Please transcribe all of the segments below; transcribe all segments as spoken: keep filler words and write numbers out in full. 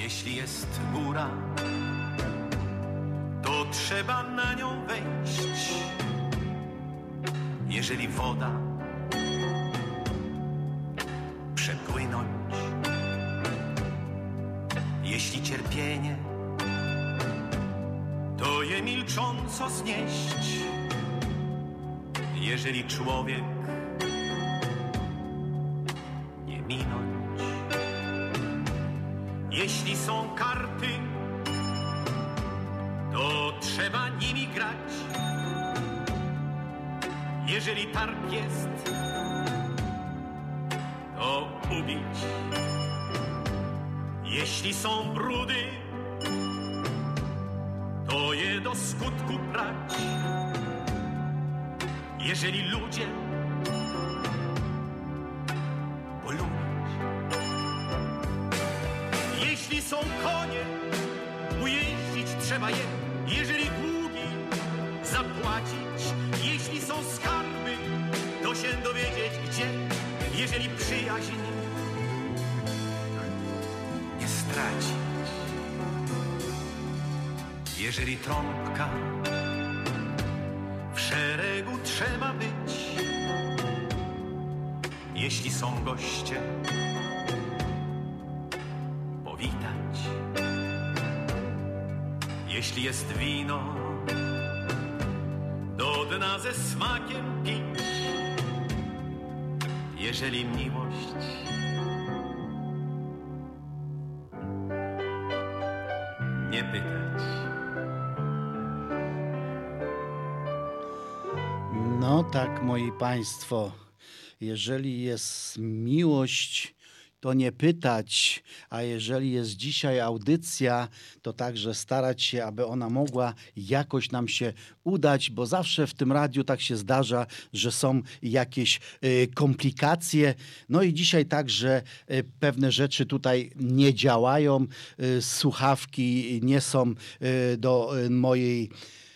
Jeśli jest góra, to trzeba na nią wejść. Jeżeli woda, przepłynąć. Jeśli cierpienie, to je milcząco znieść. Jeżeli człowiek, nie minąć. Jeśli są karty, to trzeba nimi grać. Jeżeli targ jest, to ubić. Jeśli są brudy, to je do skutku prać. Jeżeli ludzie, polubić. Jeśli są konie, ujeździć trzeba je. Jeżeli długi, zapłacić. Jeśli są skarby, to się dowiedzieć gdzie. Jeżeli przyjaźń, nie stracić. Jeżeli trąbka, w szeregu trzeba być. Jeśli są goście, powitać. Jeśli jest wino, do dna ze smakiem pić. Jeżeli miłość, nie pytać. No tak, moi państwo, jeżeli jest miłość, to nie pytać, a jeżeli jest dzisiaj audycja, to także starać się, aby ona mogła jakoś nam się udać, bo zawsze w tym radiu tak się zdarza, że są jakieś y, komplikacje. No i dzisiaj także y, pewne rzeczy tutaj nie działają, y, słuchawki nie są y, do y, mojej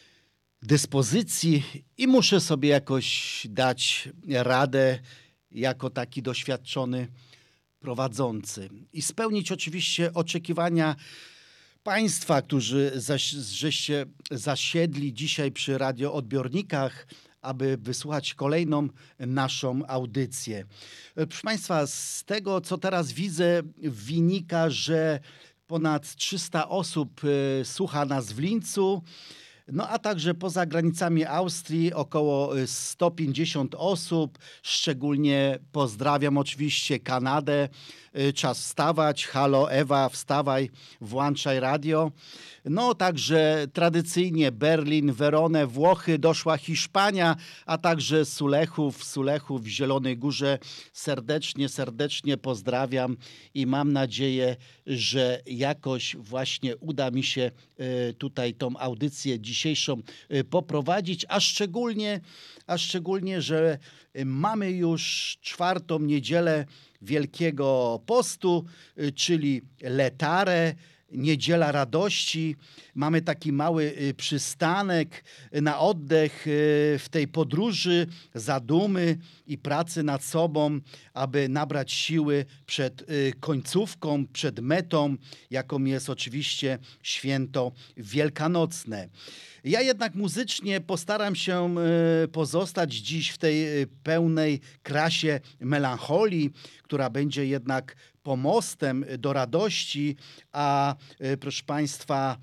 dyspozycji i muszę sobie jakoś dać radę jako taki doświadczony prowadzący i spełnić oczywiście oczekiwania państwa, którzy zaś, żeście zasiedli dzisiaj przy radioodbiornikach, aby wysłuchać kolejną naszą audycję. Proszę państwa, z tego co teraz widzę wynika, że ponad trzysta osób y, słucha nas w Lincu. No a także poza granicami Austrii około sto pięćdziesiąt osób. Szczególnie pozdrawiam oczywiście Kanadę. Czas wstawać. Halo Ewa, wstawaj, włączaj radio. No także tradycyjnie Berlin, Weronę, Włochy, doszła Hiszpania, a także Sulechów, Sulechów w Zielonej Górze. Serdecznie, serdecznie pozdrawiam i mam nadzieję, że jakoś właśnie uda mi się tutaj tą audycję dzisiejszą poprowadzić, a szczególnie, a szczególnie, że mamy już czwartą niedzielę Wielkiego Postu, czyli Letarę, Niedziela Radości. Mamy taki mały przystanek na oddech w tej podróży, zadumy i pracy nad sobą, aby nabrać siły przed końcówką, przed metą, jaką jest oczywiście święto wielkanocne. Ja jednak muzycznie postaram się pozostać dziś w tej pełnej krasie melancholii, która będzie jednak pomostem do radości, a proszę państwa,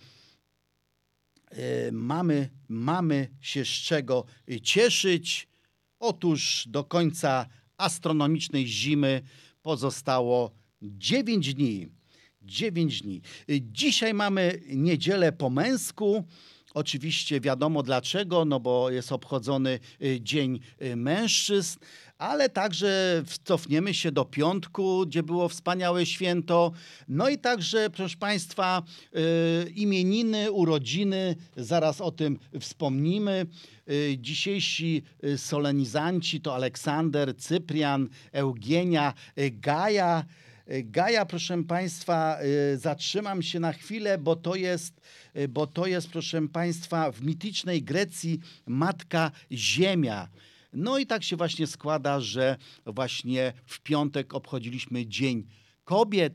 mamy, mamy się z czego cieszyć. Otóż do końca astronomicznej zimy pozostało dziewięć dni. dziewięć dni. Dzisiaj mamy niedzielę po męsku. Oczywiście wiadomo dlaczego, no bo jest obchodzony Dzień Mężczyzn, ale także cofniemy się do piątku, gdzie było wspaniałe święto. No i także, proszę państwa, imieniny, urodziny, zaraz o tym wspomnimy. Dzisiejsi solenizanci to Aleksander, Cyprian, Eugenia, Gaja. Gaja, proszę państwa, zatrzymam się na chwilę, bo to jest, bo to jest, proszę państwa, w mitycznej Grecji Matka Ziemia. No i tak się właśnie składa, że właśnie w piątek obchodziliśmy Dzień Kobiet,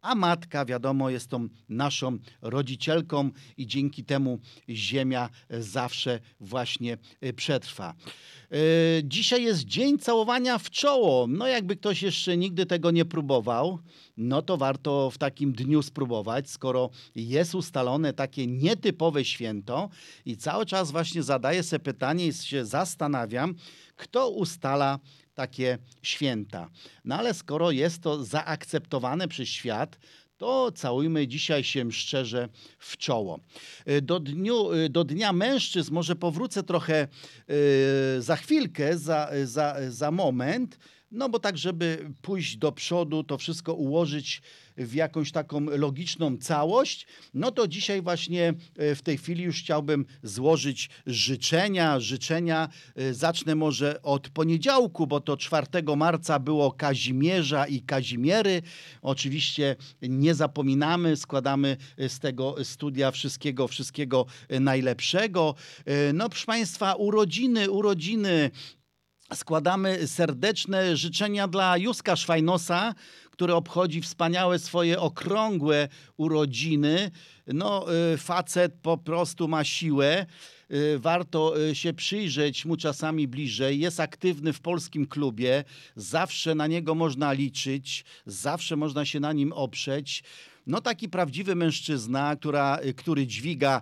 a matka, wiadomo, jest tą naszą rodzicielką i dzięki temu ziemia zawsze właśnie przetrwa. Dzisiaj jest dzień całowania w czoło. No jakby ktoś jeszcze nigdy tego nie próbował, no to warto w takim dniu spróbować, skoro jest ustalone takie nietypowe święto i cały czas właśnie zadaję sobie pytanie i się zastanawiam, kto ustala takie święta. No ale skoro jest to zaakceptowane przez świat, to całujmy dzisiaj się szczerze w czoło. Do, dniu, do Dnia Mężczyzn może powrócę trochę yy, za chwilkę, za, za, za moment, no bo tak, żeby pójść do przodu, to wszystko ułożyć w jakąś taką logiczną całość, no to dzisiaj właśnie w tej chwili już chciałbym złożyć życzenia. Życzenia zacznę może od poniedziałku, bo to czwartego marca było Kazimierza i Kazimiery. Oczywiście nie zapominamy, składamy z tego studia wszystkiego, wszystkiego najlepszego. No proszę Państwa, urodziny, urodziny. Składamy serdeczne życzenia dla Józka Szwajnosa, który obchodzi wspaniałe swoje okrągłe urodziny. No, facet po prostu ma siłę. Warto się przyjrzeć mu czasami bliżej. Jest aktywny w polskim klubie. Zawsze na niego można liczyć. Zawsze można się na nim oprzeć. No taki prawdziwy mężczyzna, która, który dźwiga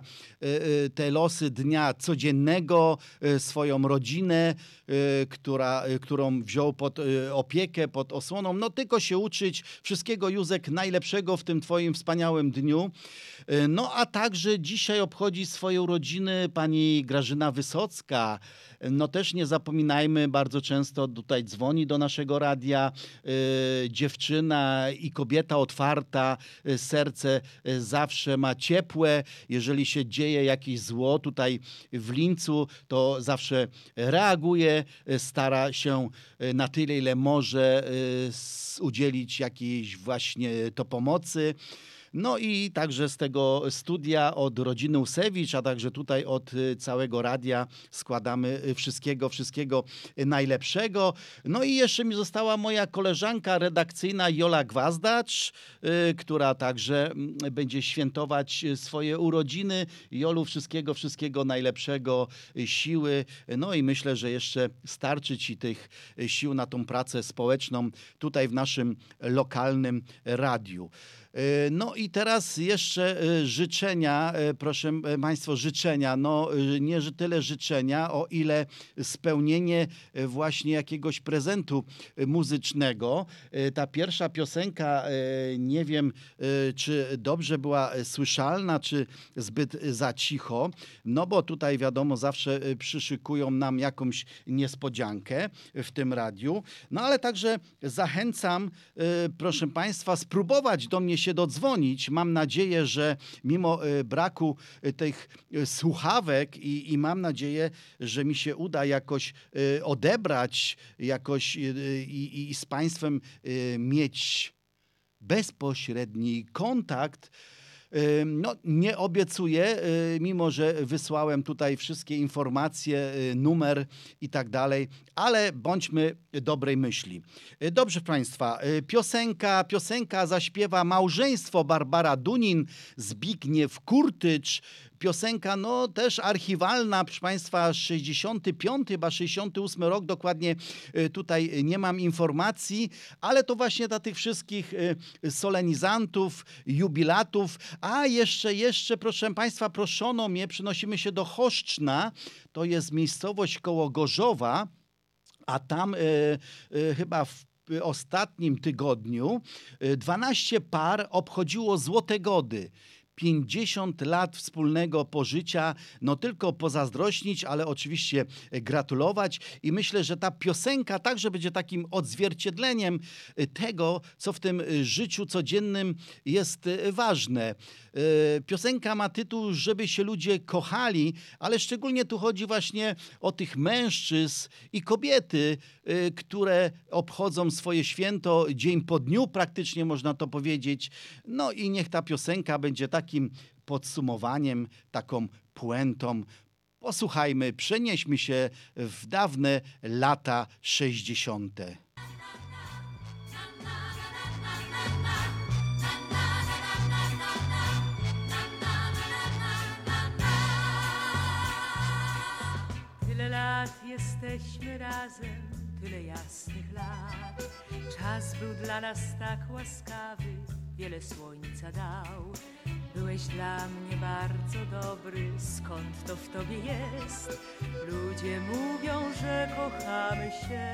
te losy dnia codziennego, swoją rodzinę, która, którą wziął pod opiekę, pod osłoną. No tylko się uczyć. Wszystkiego, Józek, najlepszego w tym twoim wspaniałym dniu. No a także dzisiaj obchodzi swoje urodziny pani Grażyna Wysocka. No też nie zapominajmy, bardzo często tutaj dzwoni do naszego radia yy, dziewczyna i kobieta otwarta, yy, serce yy, zawsze ma ciepłe. Jeżeli się dzieje jakieś zło tutaj w Lincu, to zawsze reaguje, yy, stara się yy, na tyle, ile może yy, udzielić jakiejś właśnie to pomocy. No i także z tego studia od rodziny Usewicz, a także tutaj od całego radia składamy wszystkiego, wszystkiego najlepszego. No i jeszcze mi została moja koleżanka redakcyjna Jola Gwazdacz, która także będzie świętować swoje urodziny. Jolu, wszystkiego, wszystkiego najlepszego, siły. No i myślę, że jeszcze starczy ci tych sił na tą pracę społeczną tutaj w naszym lokalnym radiu. No i teraz jeszcze życzenia, proszę Państwa, życzenia, no nie tyle życzenia, o ile spełnienie właśnie jakiegoś prezentu muzycznego. Ta pierwsza piosenka, nie wiem, czy dobrze była słyszalna, czy zbyt za cicho, no bo tutaj wiadomo, zawsze przyszykują nam jakąś niespodziankę w tym radiu, no ale także zachęcam, proszę Państwa, spróbować do mnie się dodzwonić. Mam nadzieję, że mimo y, braku y, tych y, słuchawek i, i mam nadzieję, że mi się uda jakoś y, odebrać, jakoś y, i, i z Państwem y, mieć bezpośredni kontakt. No, nie obiecuję, mimo że wysłałem tutaj wszystkie informacje, numer i tak dalej, ale bądźmy dobrej myśli. Dobrze, Państwa, piosenka, piosenka zaśpiewa Małżeństwo Barbara Dunin, Zbigniew Kurtycz. Piosenka, no też archiwalna, proszę Państwa, sześćdziesiąty piąty, chyba sześćdziesiąty ósmy rok, dokładnie tutaj nie mam informacji, ale to właśnie dla tych wszystkich solenizantów, jubilatów, a jeszcze, jeszcze, proszę Państwa, proszono mnie, przenosimy się do Choszczna, to jest miejscowość koło Gorzowa, a tam y, y, chyba w ostatnim tygodniu dwanaście par obchodziło złote gody. pięćdziesiąt lat wspólnego pożycia, no tylko pozazdrośnić, ale oczywiście gratulować i myślę, że ta piosenka także będzie takim odzwierciedleniem tego, co w tym życiu codziennym jest ważne. Piosenka ma tytuł Żeby się ludzie kochali, ale szczególnie tu chodzi właśnie o tych mężczyzn i kobiety, które obchodzą swoje święto dzień po dniu, praktycznie można to powiedzieć. No i niech ta piosenka będzie takim podsumowaniem, taką puentą. Posłuchajmy, przenieśmy się w dawne lata sześćdziesiąte. lat jesteśmy razem, tyle jasnych lat. Czas był dla nas tak łaskawy, wiele słońca dał. Byłeś dla mnie bardzo dobry, skąd to w tobie jest? Ludzie mówią, że kochamy się,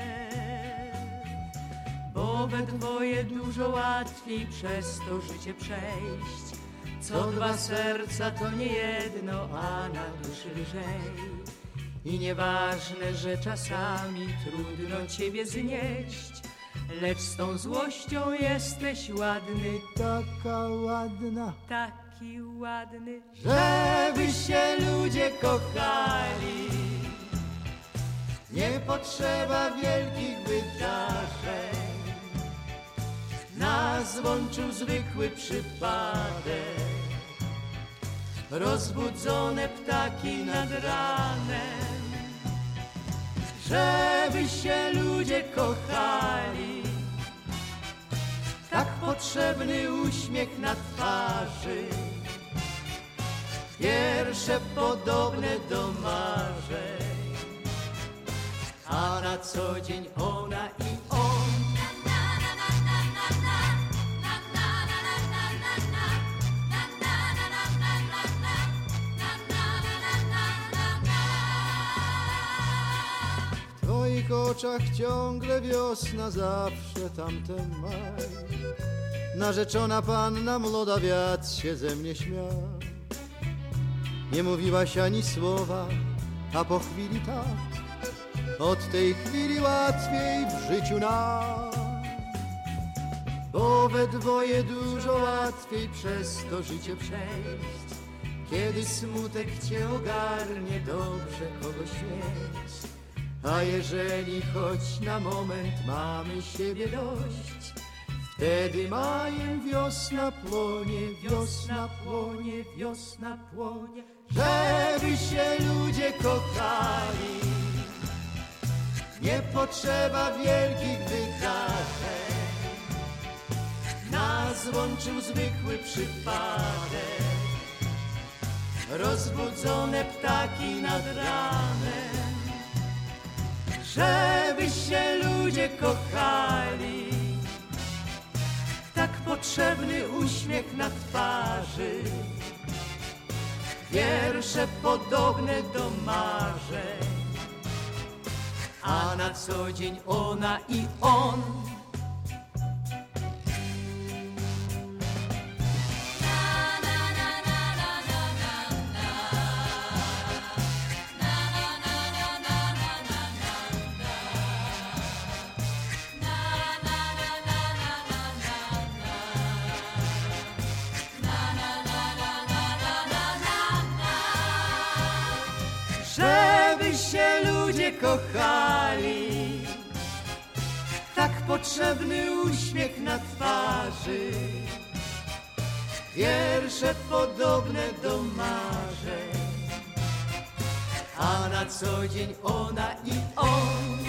bo we dwoje dużo łatwiej przez to życie przejść. Co dwa serca to nie jedno, a na duszy lżej. I nieważne, że czasami trudno ciebie znieść, lecz z tą złością jesteś ładny, Taka ładna, taki ładny, żeby się ludzie kochali. Nie potrzeba wielkich wydarzeń, nas łączył zwykły przypadek. Rozbudzone ptaki nad ranem, żeby się ludzie kochali. Tak potrzebny uśmiech na twarzy, wiersze podobne do marzeń, a na co dzień ona i on. W twoich oczach ciągle wiosna, zawsze tamten maj. Narzeczona panna młoda, wiatr się ze mnie śmiał. Nie mówiłaś ani słowa, a po chwili tak. Od tej chwili łatwiej w życiu nam, bo we dwoje dużo łatwiej przez to życie przejść. Kiedy smutek cię ogarnie, dobrze kogoś mieć. A jeżeli choć na moment mamy siebie dość, wtedy majem wiosna płonie, wiosna płonie, wiosna płonie, żeby się ludzie kochali. Nie potrzeba wielkich wydarzeń, nas łączył zwykły przypadek. Rozbudzone ptaki nad ranem, żeby się ludzie kochali. Tak potrzebny uśmiech na twarzy, wiersze podobne do marzeń, a na co dzień ona i on. Żeby się ludzie kochali, tak potrzebny uśmiech na twarzy, wiersze podobne do marzeń, a na co dzień ona i on.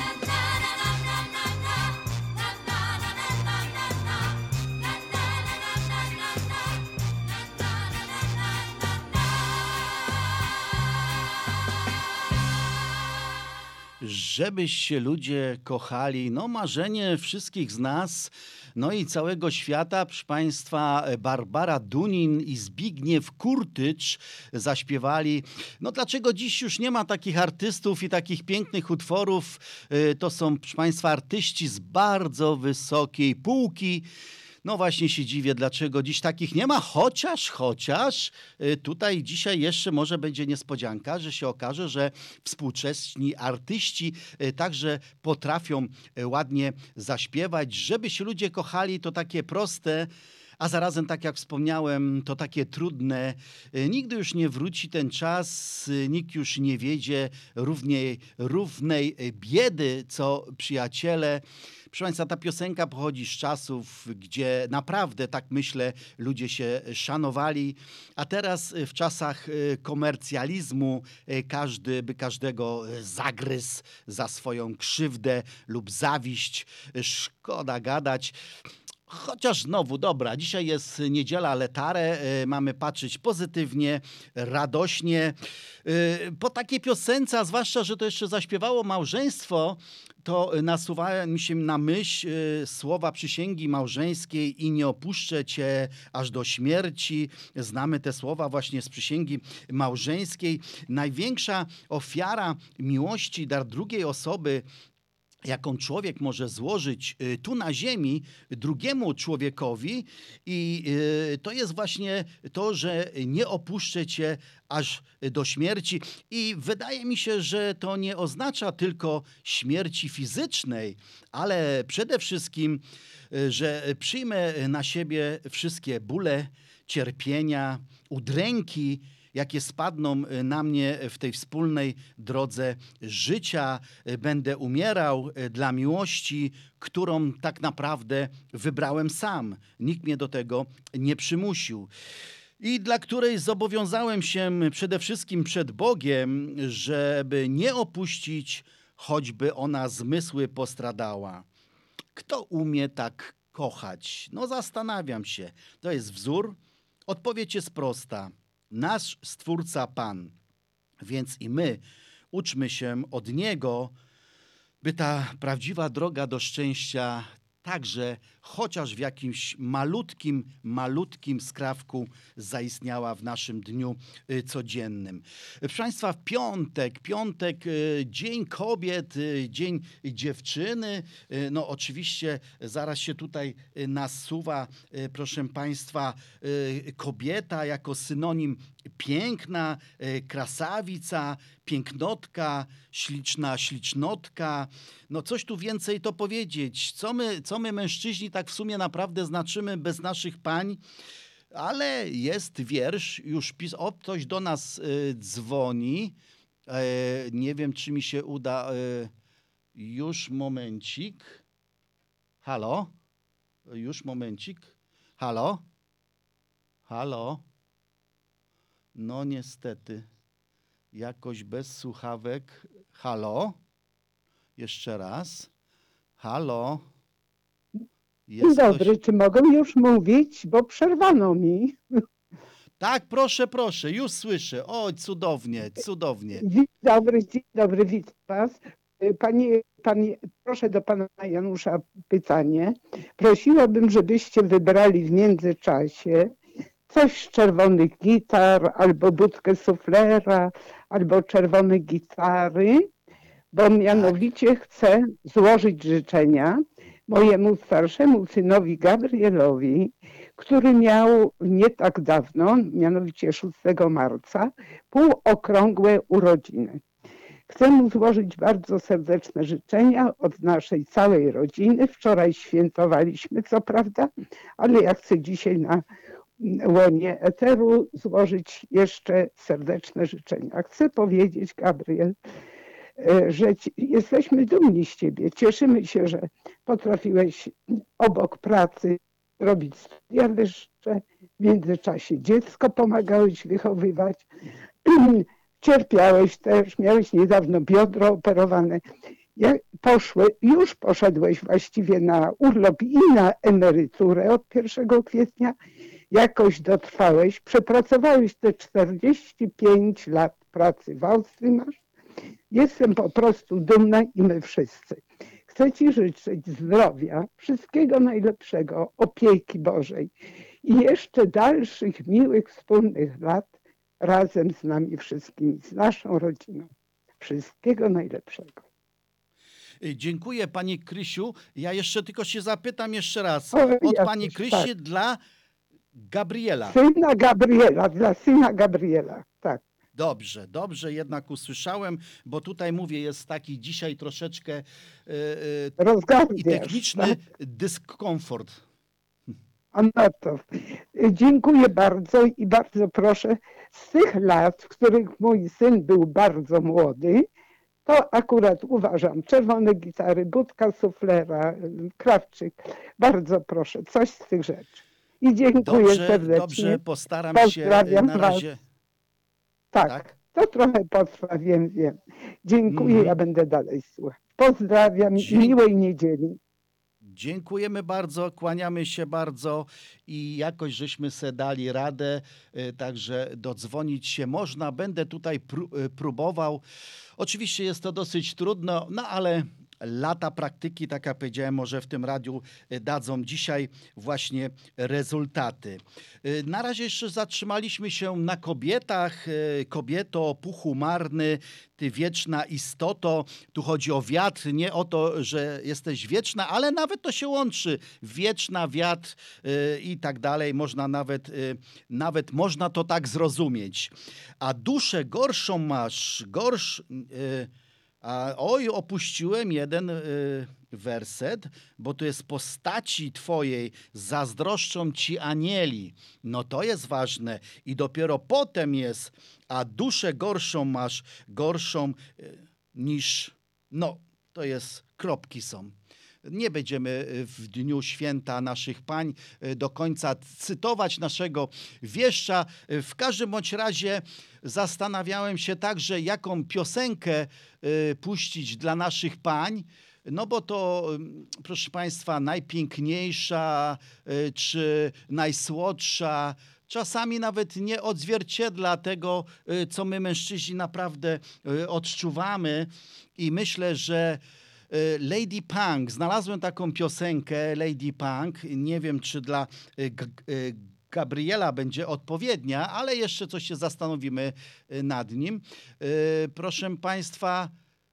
Żeby się ludzie kochali, no marzenie wszystkich z nas, no i całego świata. Proszę Państwa, Barbara Dunin i Zbigniew Kurtycz zaśpiewali. No dlaczego dziś już nie ma takich artystów i takich pięknych utworów? To są, proszę Państwa, artyści z bardzo wysokiej półki. No właśnie się dziwię, dlaczego dziś takich nie ma, chociaż, chociaż y, tutaj dzisiaj jeszcze może będzie niespodzianka, że się okaże, że współczesni artyści y, także potrafią y, ładnie zaśpiewać. Żeby się ludzie kochali, to takie proste, a zarazem, tak jak wspomniałem, to takie trudne. Y, Nigdy już nie wróci ten czas, y, nikt już nie wiedzie równej, równej y, biedy, co przyjaciele. Proszę Państwa, ta piosenka pochodzi z czasów, gdzie naprawdę, tak myślę, ludzie się szanowali, a teraz w czasach komercjalizmu każdy by każdego zagryzł za swoją krzywdę lub zawiść. Szkoda gadać. Chociaż znowu, dobra, dzisiaj jest niedziela, Letare, y, mamy patrzeć pozytywnie, radośnie. Y, po takiej piosence, a zwłaszcza, że to jeszcze zaśpiewało małżeństwo, to nasuwają mi się na myśl y, słowa przysięgi małżeńskiej i nie opuszczę cię aż do śmierci. Znamy te słowa właśnie z przysięgi małżeńskiej. Największa ofiara miłości, dar drugiej osoby, jaką człowiek może złożyć y, tu na ziemi drugiemu człowiekowi, i y, to jest właśnie to, że nie opuszczę cię aż do śmierci. I wydaje mi się, że to nie oznacza tylko śmierci fizycznej, ale przede wszystkim, y, że przyjmę na siebie wszystkie bóle, cierpienia, udręki, jakie spadną na mnie w tej wspólnej drodze życia. Będę umierał dla miłości, którą tak naprawdę wybrałem sam. Nikt mnie do tego nie przymusił. I dla której zobowiązałem się przede wszystkim przed Bogiem, żeby nie opuścić, choćby ona zmysły postradała. Kto umie tak kochać? No zastanawiam się. To jest wzór? Odpowiedź jest prosta. Nasz Stwórca Pan. Więc i my uczmy się od Niego, by ta prawdziwa droga do szczęścia także chociaż w jakimś malutkim, malutkim skrawku zaistniała w naszym dniu y, codziennym. Proszę Państwa, w piątek, piątek, y, Dzień Kobiet, y, Dzień Dziewczyny. Y, no oczywiście zaraz się tutaj y, nasuwa, y, proszę Państwa, y, kobieta jako synonim piękna, y, krasawica, pięknotka, śliczna ślicznotka. No coś tu więcej to powiedzieć. Co my, co my mężczyźni tak w sumie naprawdę znaczymy bez naszych pań? Ale jest wiersz, już pis... O, ktoś do nas y, dzwoni. E, nie wiem, czy mi się uda. E, już momencik. Halo? Już momencik. Halo? Halo? No niestety. Jakoś bez słuchawek. Halo? Jeszcze raz. Halo? Jest Dzień dobry, ktoś... czy mogę już mówić, bo przerwano mi. Tak, proszę, proszę, już słyszę. O, cudownie, cudownie. Dzień dobry, dzień dobry, witam was. Panie, panie, proszę do pana Janusza pytanie. Prosiłabym, żebyście wybrali w międzyczasie coś z czerwonych gitar, albo budkę suflera, albo czerwone gitary, bo mianowicie chcę złożyć życzenia mojemu starszemu synowi Gabrielowi, który miał nie tak dawno, mianowicie szóstego marca, półokrągłe urodziny. Chcę mu złożyć bardzo serdeczne życzenia od naszej całej rodziny. Wczoraj świętowaliśmy, co prawda, ale ja chcę dzisiaj na łonie eteru złożyć jeszcze serdeczne życzenia. Chcę powiedzieć, Gabriel, że ci, jesteśmy dumni z ciebie. Cieszymy się, że potrafiłeś obok pracy robić studia wyższe, w międzyczasie dziecko pomagałeś wychowywać. Cierpiałeś też, miałeś niedawno biodro operowane. Jak poszły, już poszedłeś właściwie na urlop i na emeryturę od pierwszego kwietnia. Jakoś dotrwałeś, przepracowałeś te czterdzieści pięć lat pracy w Austrii masz. Jestem po prostu dumna i my wszyscy. Chcę ci życzyć zdrowia, wszystkiego najlepszego, opieki Bożej i jeszcze dalszych miłych, wspólnych lat razem z nami wszystkimi, z naszą rodziną. Wszystkiego najlepszego. Dziękuję pani Krysiu. Ja jeszcze tylko się zapytam jeszcze raz. O, Od ja pani też, Krysi tak. dla Gabriela. Syna Gabriela, dla syna Gabriela, tak. Dobrze, dobrze jednak usłyszałem, bo tutaj mówię, jest taki dzisiaj troszeczkę yy, yy, i Rozgardiasz, techniczny tak? dyskomfort. A no to dziękuję bardzo i bardzo proszę, z tych lat, w których mój syn był bardzo młody, to akurat uważam, czerwone gitary, budka suflera, krawczyk, bardzo proszę, coś z tych rzeczy. I dziękuję Dobrze, serdecznie. dobrze, postaram się Pozdrawiam na razie. was. Tak, Tak? to trochę potrwa, wiem, wiem. Dziękuję, Mhm. ja będę dalej słuchać. Pozdrawiam i Dzie- miłej niedzieli. Dziękujemy bardzo, kłaniamy się bardzo i jakoś żeśmy se dali radę, y, także dodzwonić się można. Będę tutaj pró- y, próbował. Oczywiście jest to dosyć trudno, no ale lata praktyki, tak jak powiedziałem, może w tym radiu y, dadzą dzisiaj właśnie rezultaty. Y, Na razie jeszcze zatrzymaliśmy się na kobietach. Y, Kobieto, puchu marny, ty wieczna istoto. Tu chodzi o wiatr, nie o to, że jesteś wieczna, ale nawet to się łączy. Wieczna, wiatr y, i tak dalej. Można nawet, y, nawet można to tak zrozumieć. A duszę gorszą masz, gorsz... Y, a oj, opuściłem jeden y, werset, bo tu jest postaci twojej zazdroszczą ci anieli. No to jest ważne. I dopiero potem jest, a duszę gorszą masz, gorszą y, niż, no to jest, kropki są. Nie będziemy w dniu święta naszych pań do końca cytować naszego wieszcza. W każdym bądź razie zastanawiałem się także, jaką piosenkę puścić dla naszych pań. No bo to, proszę Państwa, najpiękniejsza czy najsłodsza czasami nawet nie odzwierciedla tego, co my mężczyźni naprawdę odczuwamy. I myślę, że Lady Punk, znalazłem taką piosenkę Lady Punk, nie wiem czy dla G- G- Gabriela będzie odpowiednia, ale jeszcze coś się zastanowimy nad nim. Proszę Państwa,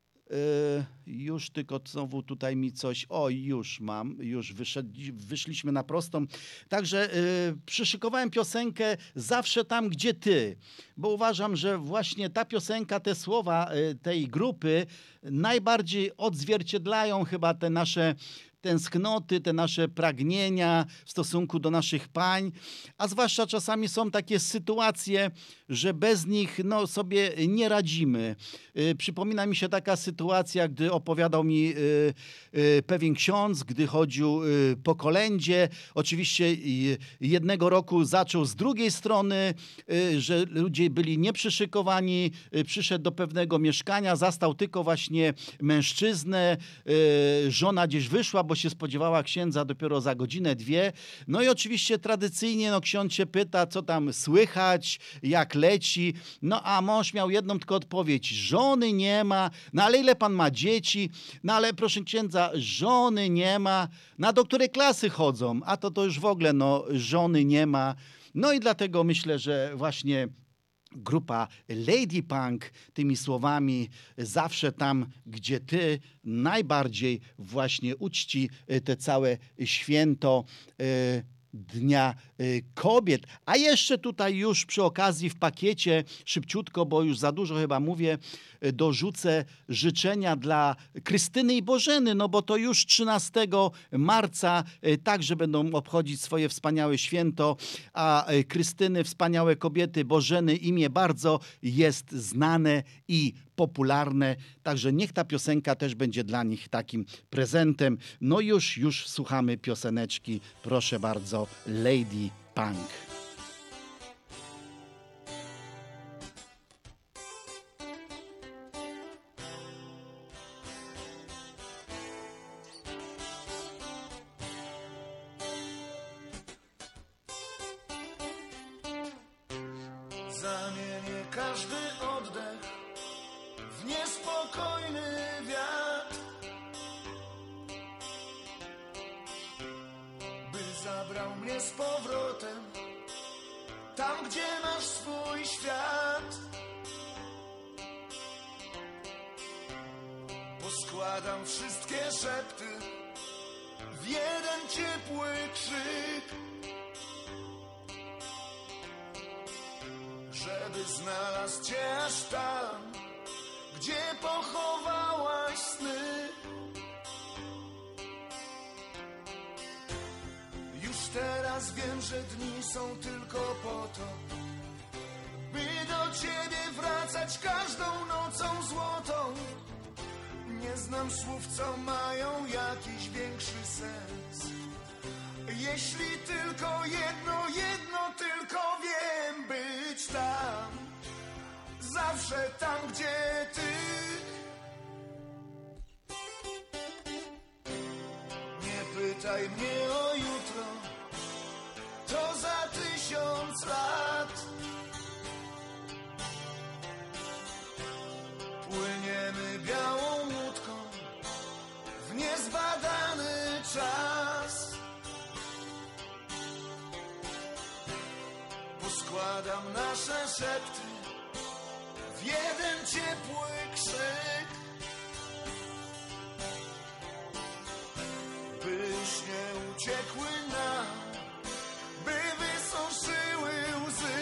już tylko znowu tutaj mi coś, o już mam, już wyszedł, wyszliśmy na prostą. Także przyszykowałem piosenkę Zawsze tam, gdzie ty, bo uważam, że właśnie ta piosenka, te słowa tej grupy najbardziej odzwierciedlają chyba te nasze tęsknoty, te nasze pragnienia w stosunku do naszych pań, a zwłaszcza czasami są takie sytuacje, że bez nich no, sobie nie radzimy. Yy, przypomina mi się taka sytuacja, gdy opowiadał mi yy, yy, pewien ksiądz, gdy chodził yy, po kolędzie. Oczywiście yy, jednego roku zaczął z drugiej strony, yy, że ludzie byli nieprzyszykowani. Yy, przyszedł do pewnego mieszkania, zastał tylko właśnie mężczyznę. Yy, żona gdzieś wyszła, bo się spodziewała księdza dopiero za godzinę, dwie. No i oczywiście tradycyjnie no, ksiądz się pyta, co tam słychać, jak leci. No a mąż miał jedną tylko odpowiedź. Żony nie ma. No ale ile pan ma dzieci? No ale proszę księdza, żony nie ma. No a do której klasy chodzą? A to to już w ogóle no żony nie ma. No i dlatego myślę, że właśnie grupa Lady Punk tymi słowami zawsze tam, gdzie ty, najbardziej właśnie uczci te całe święto y, Dnia y, Kobiet. A jeszcze tutaj już przy okazji w pakiecie, szybciutko, bo już za dużo chyba mówię, y, dorzucę życzenia dla Krystyny i Bożeny, no bo to już trzynastego marca y, także będą obchodzić swoje wspaniałe święto, a y, Krystyny, wspaniałe kobiety, Bożeny, imię bardzo jest znane i popularne, także niech ta piosenka też będzie dla nich takim prezentem. No już, już słuchamy pioseneczki, proszę bardzo, Lady Punk. Zamienię każdy oddech w niespokojny wiatr, by zabrał mnie z powrotem tam, gdzie masz swój świat. Poskładam wszystkie szepty w jeden ciepły krzyk, żeby znalazł cię aż tam, gdzie pochowałaś sny. Już teraz wiem, że dni są tylko po to, by do ciebie wracać każdą nocą złotą. Nie znam słów, co mają jakiś większy sens. Jeśli tylko jedno, jedno tylko wiem, być tam, zawsze tam, gdzie ty. Nie pytaj pytaj mnie o jutro, to za tysiąc lat. Płyniemy białą łódką w niezbadany czas. Poskładam nasze szepty w jeden ciepły krzyk, byś nie uciekły nam, by wysuszyły łzy.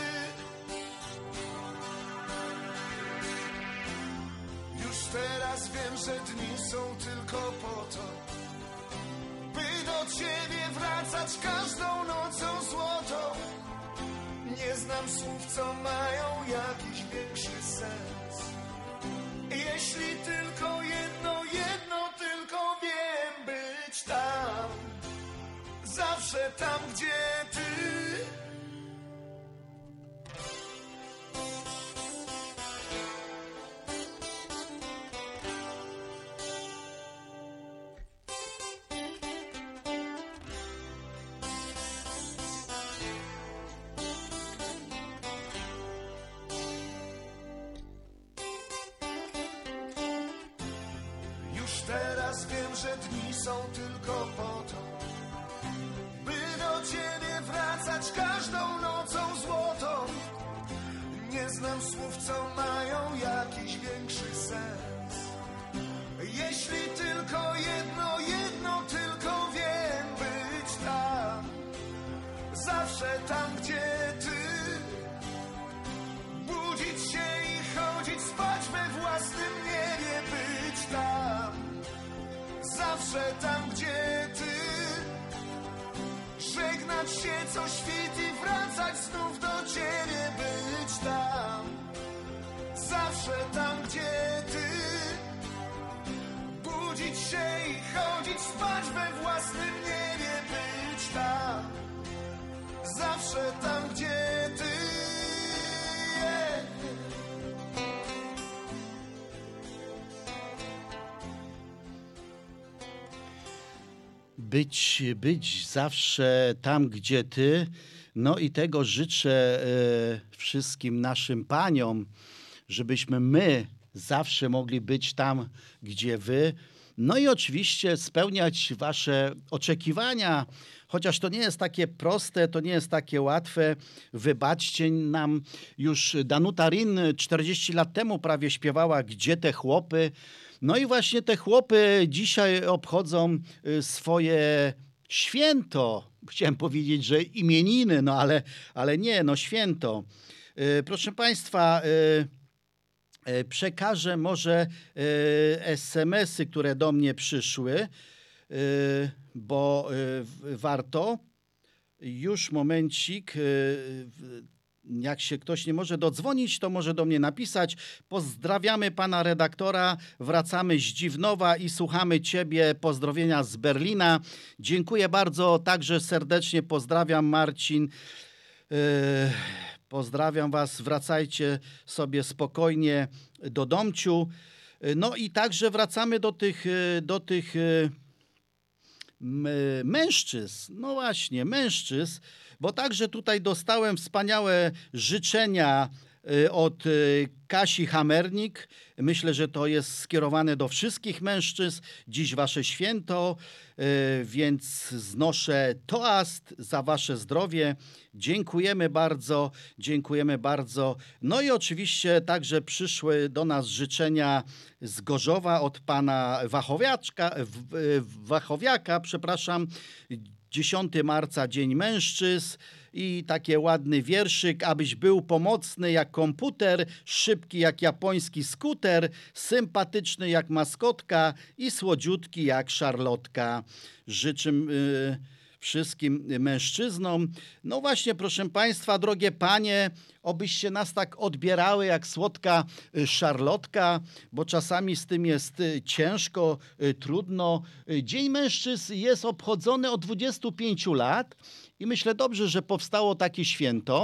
Już teraz wiem, że dni są tylko po to, by do ciebie wracać każdą nocą złotą. Nie znam słów, co mają jakiś większy sens. Jeśli tylko jedno, jedno tylko wiem, być tam, zawsze tam, gdzie ty. Już teraz wiem, że dni są tylko po to, by do ciebie wracać każdą nocą złotą. Nie znam słów, co mają jakiś większy sens. Jeśli tylko jedno, jedno tylko wiem, być tam, zawsze tam, gdzie ty. Budzić się i chodzić spać we własnym niebie, być tam, zawsze tam, gdzie ty. Żegnać się co świt i wracać znów do ciebie, być tam, zawsze tam, gdzie ty. Budzić się i chodzić spać we własnym niebie, być tam, zawsze tam, gdzie ty. Być, być zawsze tam, gdzie ty. No i tego życzę e, wszystkim naszym paniom, żebyśmy my zawsze mogli być tam, gdzie wy. No i oczywiście spełniać wasze oczekiwania, chociaż to nie jest takie proste, to nie jest takie łatwe. Wybaczcie nam, już Danuta Rin czterdzieści lat temu prawie śpiewała Gdzie te chłopy? No i właśnie te chłopy dzisiaj obchodzą swoje święto. Chciałem powiedzieć, że imieniny, no ale, ale nie, no święto. Proszę Państwa, przekażę może es em esy, które do mnie przyszły, bo warto. Już momencik. Jak się ktoś nie może dodzwonić, to może do mnie napisać. Pozdrawiamy pana redaktora, wracamy z Dziwnowa i słuchamy ciebie. Pozdrowienia z Berlina. Dziękuję bardzo, także serdecznie pozdrawiam, Marcin. Yy, pozdrawiam was, wracajcie sobie spokojnie do domciu. No i także wracamy do tych, do tych mężczyzn. No właśnie, mężczyzn. Bo także tutaj dostałem wspaniałe życzenia od Kasi Hamernik. Myślę, że to jest skierowane do wszystkich mężczyzn. Dziś wasze święto, więc znoszę toast za wasze zdrowie. Dziękujemy bardzo, dziękujemy bardzo. No i oczywiście także przyszły do nas życzenia z Gorzowa od pana Wachowiaczka, Wachowiaka, przepraszam. dziesiątego marca, Dzień Mężczyzn i taki ładny wierszyk. Abyś był pomocny jak komputer, szybki jak japoński skuter, sympatyczny jak maskotka i słodziutki jak szarlotka. Życzę yy, wszystkim mężczyznom. No właśnie, proszę Państwa, drogie panie, obyście nas tak odbierały jak słodka szarlotka, bo czasami z tym jest ciężko, trudno. Dzień Mężczyzn jest obchodzony od dwudziestu pięciu lat i myślę dobrze, że powstało takie święto.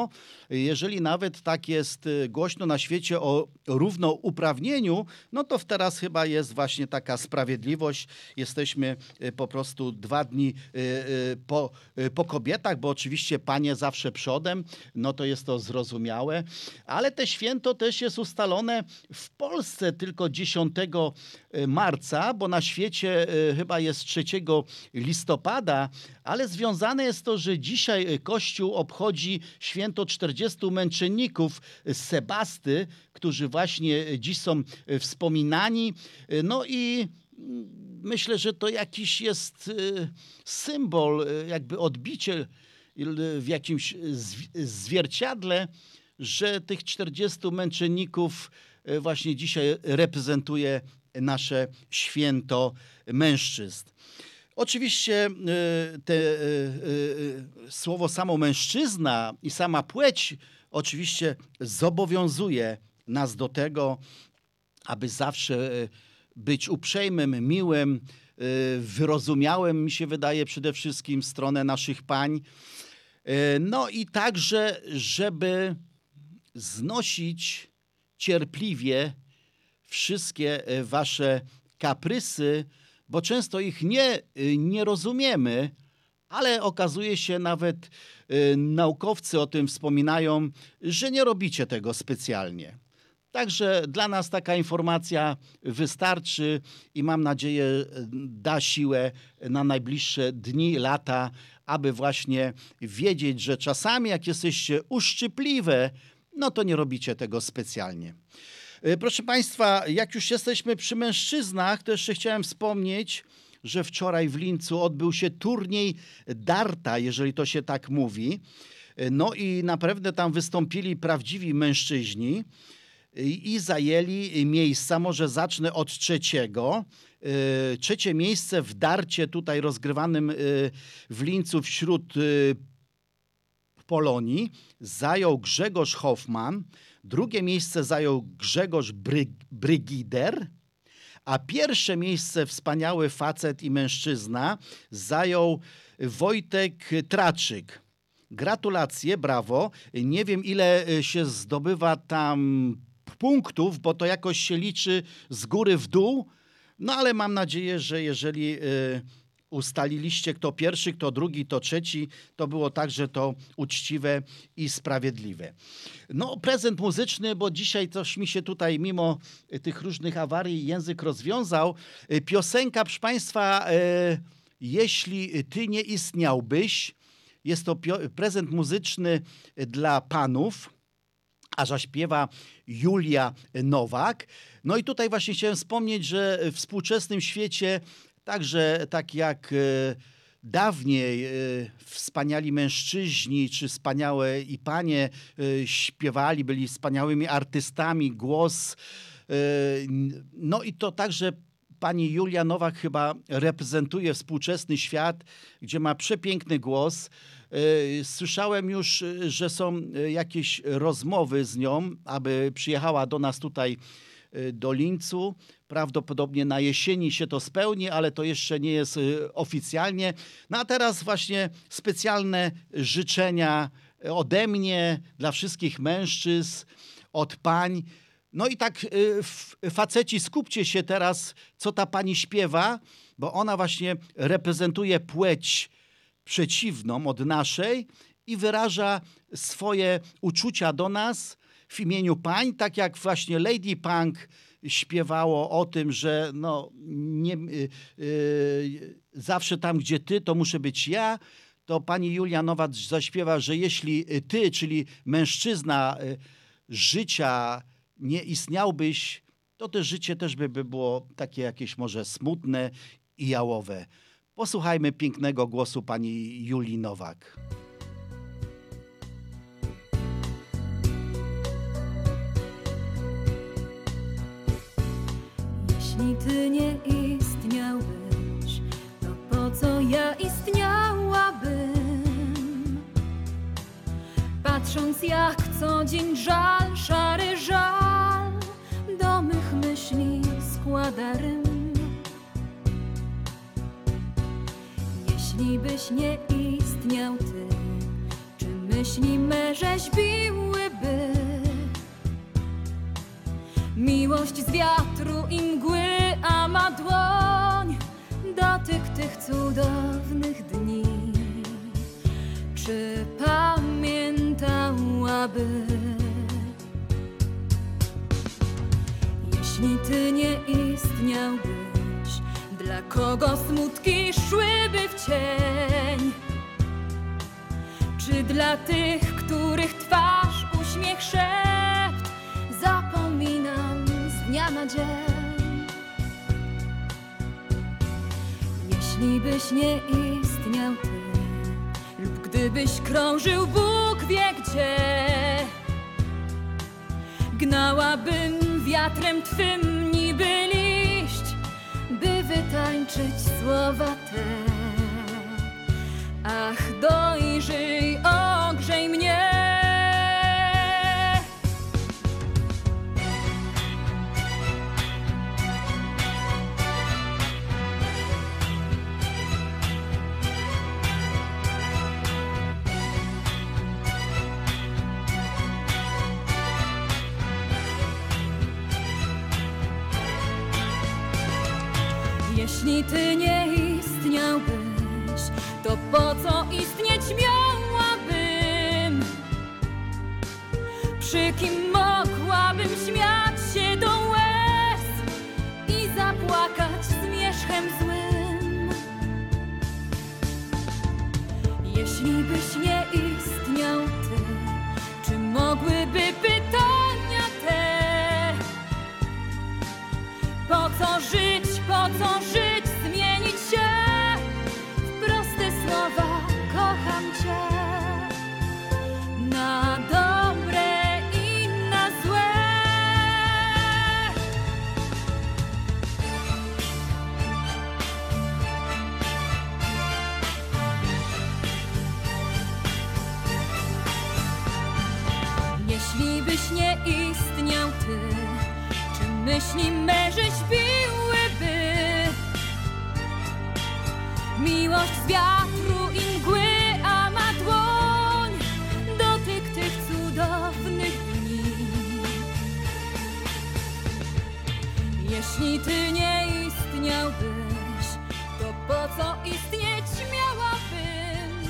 Jeżeli nawet tak jest głośno na świecie o równouprawnieniu, no to teraz chyba jest właśnie taka sprawiedliwość. Jesteśmy po prostu dwa dni po, po kobietach, bo oczywiście panie zawsze przodem, no to jest to zrozumiałe, ale te święto też jest ustalone w Polsce tylko dziesiątego marca, bo na świecie chyba jest trzeciego listopada, ale związane jest to, że dzisiaj Kościół obchodzi święto czterdziestu męczenników z Sebasty, którzy właśnie dziś są wspominani. No i myślę, że to jakiś jest symbol, jakby odbicie w jakimś zwierciadle, że tych czterdziestu męczenników właśnie dzisiaj reprezentuje nasze święto mężczyzn. Oczywiście te słowo samo mężczyzna i sama płeć oczywiście zobowiązuje nas do tego, aby zawsze być uprzejmym, miłym, wyrozumiałym, mi się wydaje, przede wszystkim w stronę naszych pań. No i także, żeby znosić cierpliwie wszystkie wasze kaprysy, bo często ich nie, nie rozumiemy, ale okazuje się, nawet naukowcy o tym wspominają, że nie robicie tego specjalnie. Także dla nas taka informacja wystarczy i mam nadzieję da siłę na najbliższe dni, lata, aby właśnie wiedzieć, że czasami jak jesteście uszczypliwe, no to nie robicie tego specjalnie. Proszę Państwa, jak już jesteśmy przy mężczyznach, to jeszcze chciałem wspomnieć, że wczoraj w Lincu odbył się turniej darta, jeżeli to się tak mówi. No i naprawdę tam wystąpili prawdziwi mężczyźni i zajęli miejsca. Może zacznę od trzeciego. Trzecie miejsce w darcie tutaj rozgrywanym w Lincu wśród Polonii zajął Grzegorz Hoffman. Drugie miejsce zajął Grzegorz Bryg- Brygider, a pierwsze miejsce, wspaniały facet i mężczyzna, zajął Wojtek Traczyk. Gratulacje, brawo. Nie wiem, ile się zdobywa tam punktów, bo to jakoś się liczy z góry w dół, no ale mam nadzieję, że jeżeli ustaliliście, kto pierwszy, kto drugi, kto trzeci, to było także to uczciwe i sprawiedliwe. No, prezent muzyczny, bo dzisiaj coś mi się tutaj mimo tych różnych awarii język rozwiązał. Piosenka, proszę Państwa, e, jeśli ty nie istniałbyś, jest to pio- prezent muzyczny dla panów, a zaśpiewa Julia Nowak. No i tutaj właśnie chciałem wspomnieć, że w współczesnym świecie także tak jak e, dawniej e, wspaniali mężczyźni czy wspaniałe i panie e, śpiewali, byli wspaniałymi artystami, głos. E, no i to także pani Julia Nowak chyba reprezentuje współczesny świat, gdzie ma przepiękny głos. E, słyszałem już, że są jakieś rozmowy z nią, aby przyjechała do nas tutaj do Lincu. Prawdopodobnie na jesieni się to spełni, ale to jeszcze nie jest oficjalnie. No a teraz właśnie specjalne życzenia ode mnie dla wszystkich mężczyzn, od pań. No i tak faceci, skupcie się teraz, co ta pani śpiewa, bo ona właśnie reprezentuje płeć przeciwną od naszej i wyraża swoje uczucia do nas w imieniu pań, tak jak właśnie Lady Punk śpiewało o tym, że no, nie, yy, yy, zawsze tam, gdzie ty, to muszę być ja, to pani Julia Nowak zaśpiewa, że jeśli ty, czyli mężczyzna yy, życia, nie istniałbyś, to też życie też by, by było takie jakieś może smutne i jałowe. Posłuchajmy pięknego głosu pani Julii Nowak. Jeśli ty nie istniałbyś, to po co ja istniałabym? Patrząc jak co dzień żal, szary żal do mych myśli składa rym. Jeśli byś nie istniał ty, czy my myśli me rzeźbiłyby miłość z wiatru i mgły, a ma dłoń dotyk tych cudownych dni. Czy pamiętałaby, jeśli ty nie istniałbyś, dla kogo smutki szłyby w cień? Czy dla tych, których twarz, uśmiech, szept zapominam z dnia na dzień? Jeśli byś nie istniał ty, lub gdybyś krążył Bóg wie gdzie, gnałabym wiatrem twym niby liść, by wytańczyć słowa te. Ach, dojrzyj, ogrzej mnie. Jeśli ty nie istniałbyś, to po co istnieć miałabym? Przy kim mogłabym śmiać się do łez i zapłakać zmierzchem złym? Jeśli byś nie istniał ty, czy mogłyby pytania te? Po co żyć, po co żyć, zmienić się w proste słowa, kocham cię, na dobre i na złe. Jeśli byś nie istniał ty, czy myśli me rzeźbiłyby miłość z wiatru i mgły, a ma dłoń dotyk tych cudownych dni? Jeśli ty nie istniałbyś, to po co istnieć miałabym?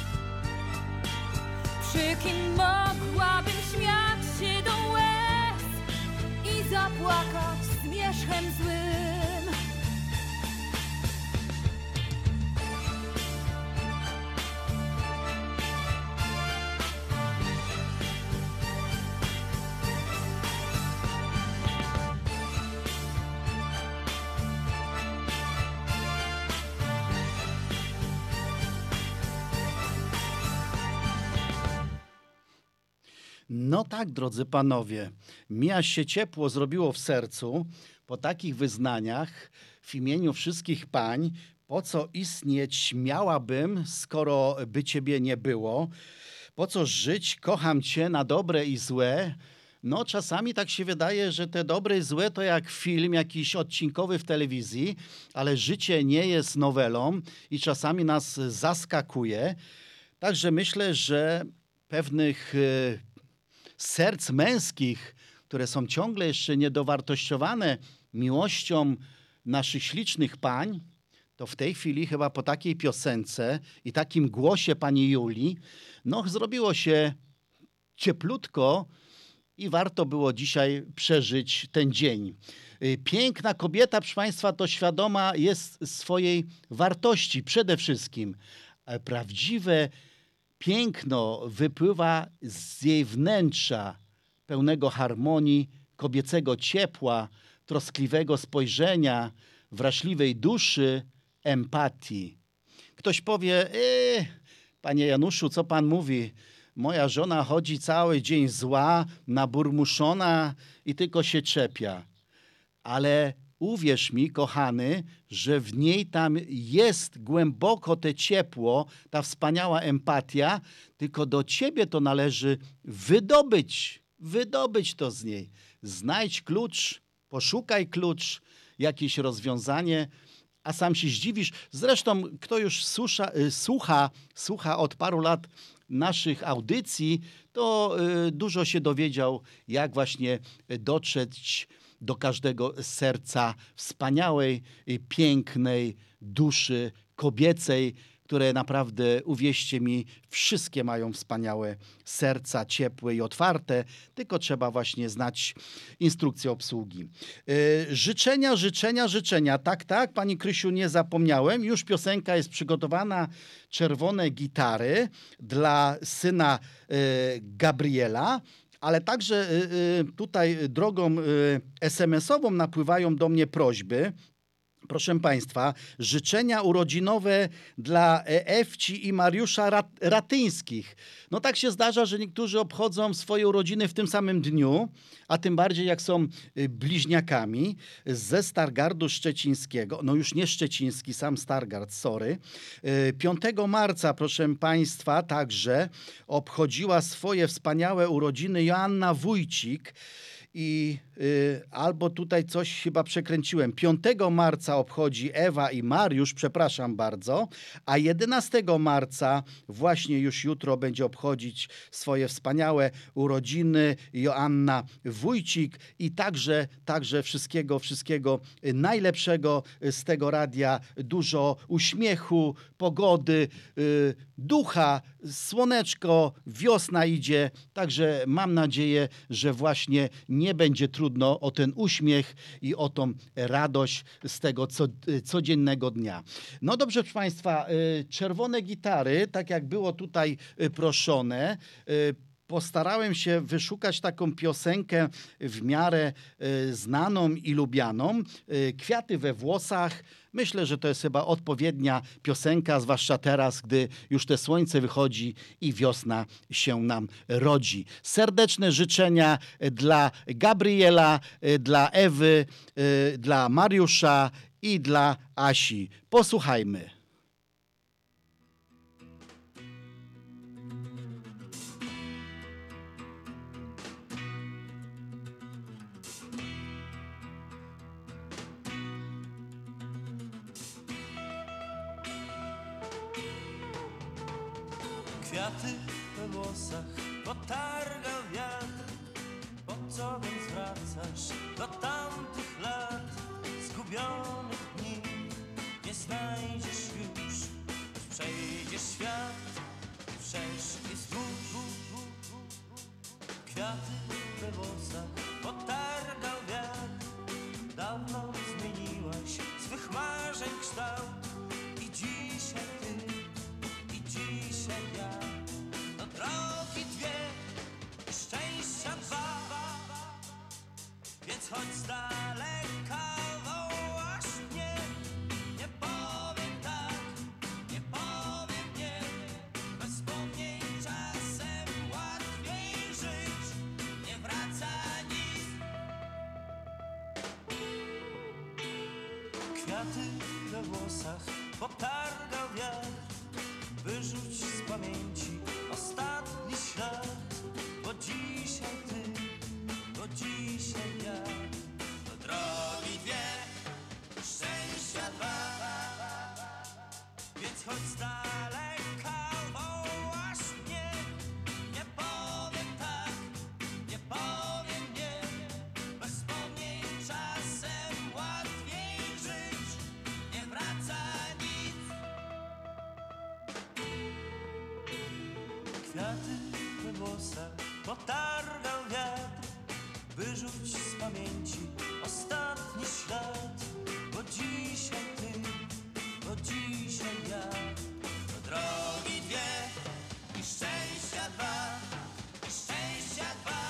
Przy kim mogłabym śmiać się do łez i zapłakać zmierzchem złym? No tak, drodzy panowie, mi aż się ciepło zrobiło w sercu po takich wyznaniach w imieniu wszystkich pań. Po co istnieć miałabym, skoro by ciebie nie było? Po co żyć, kocham cię, na dobre i złe? No czasami tak się wydaje, że te dobre i złe to jak film jakiś odcinkowy w telewizji, ale życie nie jest nowelą i czasami nas zaskakuje. Także myślę, że pewnych y, serc męskich, które są ciągle jeszcze niedowartościowane miłością naszych ślicznych pań, to w tej chwili chyba po takiej piosence i takim głosie pani Julii, no zrobiło się cieplutko i warto było dzisiaj przeżyć ten dzień. Piękna kobieta, proszę państwa, to świadoma jest swojej wartości przede wszystkim. Prawdziwe piękno wypływa z jej wnętrza, pełnego harmonii, kobiecego ciepła, troskliwego spojrzenia, wrażliwej duszy, empatii. Ktoś powie, e, panie Januszu, co pan mówi? Moja żona chodzi cały dzień zła, naburmuszona i tylko się czepia. Ale uwierz mi, kochany, że w niej tam jest głęboko te ciepło, ta wspaniała empatia, tylko do ciebie to należy wydobyć, wydobyć to z niej. Znajdź klucz, poszukaj klucz, jakieś rozwiązanie, a sam się zdziwisz. Zresztą kto już słucha, słucha, słucha od paru lat naszych audycji, to dużo się dowiedział, jak właśnie dotrzeć do każdego serca wspaniałej, pięknej duszy kobiecej, które naprawdę, uwierzcie mi, wszystkie mają wspaniałe serca, ciepłe i otwarte, tylko trzeba właśnie znać instrukcję obsługi. Yy, życzenia, życzenia, życzenia. Tak, tak, pani Krysiu, nie zapomniałem. Już piosenka jest przygotowana. Czerwone gitary dla syna yy, Gabriela. Ale także yy, tutaj drogą yy, es em esową napływają do mnie prośby. Proszę Państwa, życzenia urodzinowe dla Ewci i Mariusza Rat- Ratyńskich. No tak się zdarza, że niektórzy obchodzą swoje urodziny w tym samym dniu, a tym bardziej jak są bliźniakami ze Stargardu Szczecińskiego. No już nie Szczeciński, sam Stargard, sorry. piątego marca, proszę Państwa, także obchodziła swoje wspaniałe urodziny Joanna Wójcik. I y, albo tutaj coś chyba przekręciłem. piątego marca obchodzi Ewa i Mariusz, przepraszam bardzo, a jedenastego marca, właśnie już jutro, będzie obchodzić swoje wspaniałe urodziny Joanna Wójcik i także, także wszystkiego, wszystkiego najlepszego z tego radia. Dużo uśmiechu, pogody, y, ducha, słoneczko, wiosna idzie, także mam nadzieję, że właśnie nie będzie trudno o ten uśmiech i o tą radość z tego co, codziennego dnia. No dobrze, proszę Państwa, czerwone gitary, tak jak było tutaj proszone, postarałem się wyszukać taką piosenkę w miarę y, znaną i lubianą. Y, Kwiaty we włosach. Myślę, że to jest chyba odpowiednia piosenka, zwłaszcza teraz, gdy już te słońce wychodzi i wiosna się nam rodzi. Serdeczne życzenia dla Gabriela, y, dla Ewy, y, dla Mariusza i dla Asi. Posłuchajmy. Kwiaty we włosach potarga wiatr. Po co więc wracasz do tamtych lat? Zgubionych dni nie znajdziesz już. Przejdzie świat, przeszli znów. Kwiaty we włosach potargał wiatr. Dawno zmieniłaś swych marzeń kształt. I dzisiaj ty, i dzisiaj ja. Do drogi dwie, i szczęścia dwa. Więc chodź z daleka, wołasz mnie. Nie powiem tak, nie powiem nie. Bez wspomnień czasem łatwiej żyć. Nie wraca nic. Kwiaty we włosach potargał wiatr. Wyrzuć z pamięci ostatni ślad. Bo dzisiaj ty, bo dzisiaj ja. Do drogi dwie, szczęścia dwa. Więc chodź z daleka, wołasz mnie. Nie powiem tak, nie powiem nie. Bez wspomnień czasem łatwiej żyć. Nie wraca nic. Kwiaty we włosach potargał wiatr. Wyrzuć z pamięci ostatni ślad. Bo dzisiaj ty, bo dzisiaj ja. Do drogi dwie i szczęścia dwa, i szczęścia dwa.